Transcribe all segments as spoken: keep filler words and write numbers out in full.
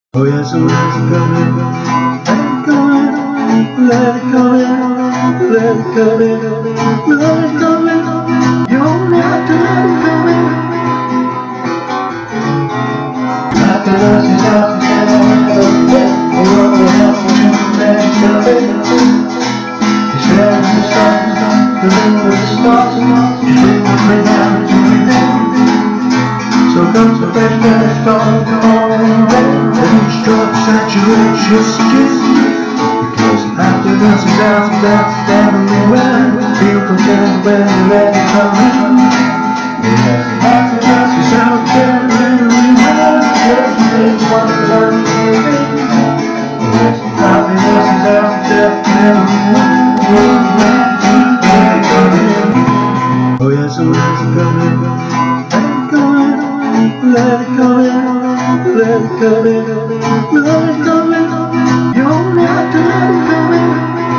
Oh yes, oh yes, I'm coming. Let it come in, let it come in, let it come in. You only have to let it come in. Happiness is out there, you only have to let it come in. You said in the stars, the moon and the stars, you think it's been down to me. So come to fresh, fresh, strong, come on. Struck, saturate your skin, because happiness is out there everywhere. Feel content when you're ready to come in. Yes, happiness is out there everywhere. Just take one look at it. Yes, happiness is out there everywhere. Oh yes, oh yes, I'm coming. Let it come in. Let it come in, let it come in. You only have to let it come in.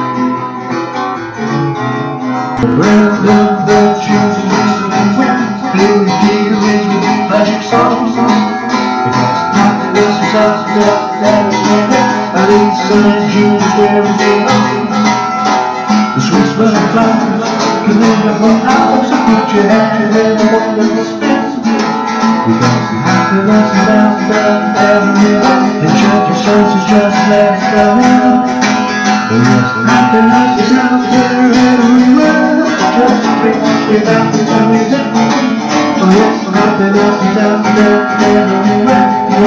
The breath of the choosing is the wind. Play the feelings with magic songs. Because happiness is out there, that is where I need some June where we belong. The sweet smelling flowers can linger for hours. So put your hand in the wonderful space. Because happiness is out there everywhere. And check your senses, just let it come in. Yes, happiness is out there everywhere. Just think without the everything. Oh yes, happiness is out there everywhere.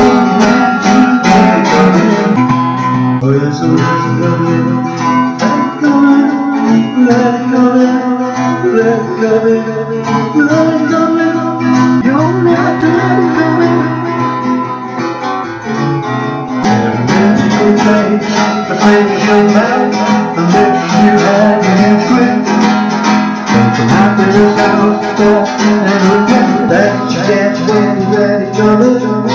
Oh yes, oh yes, I'm coming. Let it come in, let it come in, let it come in. You only have to let it come in. Every place, the place you met, the lips you had when you quit. Don't from happiness out there and regret that you get when you let it come in.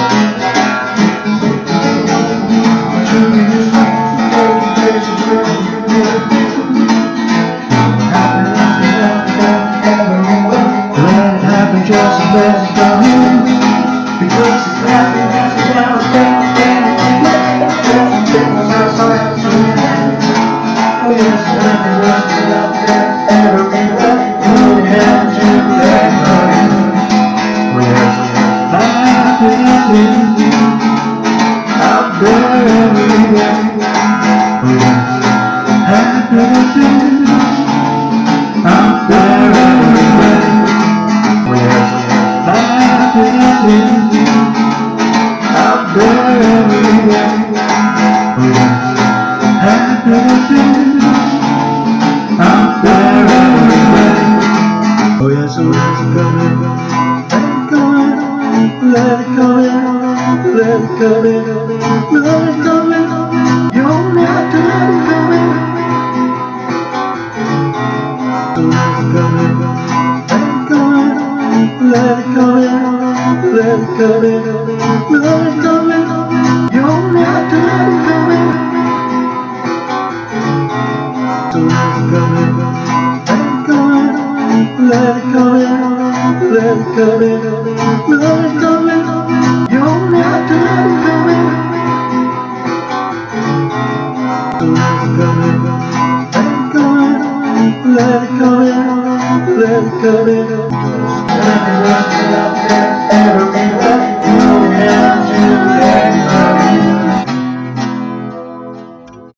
Just let it come in, because the happiness is out there everywhere. Just take myself out to the oh yes, the happiness is out there everywhere. You only have to let it come in. Oh yes, happiness is out there everywhere. Oh yes, happiness is out there everywhere. Happiness is out there everywhere. Oh yes, happiness is out there everywhere. Oh yes, oh yes, I'm coming. Let it come in, let it come in, let it come in. You only have to let it come in. Oh yes, I'm coming. Let it come in. Let it come in, let it come in. You only have to let it come in. So let it come in. Let it come in, let it come in, let it come in. You only have to let it come in. So let it come in. Let it come in, let it come in.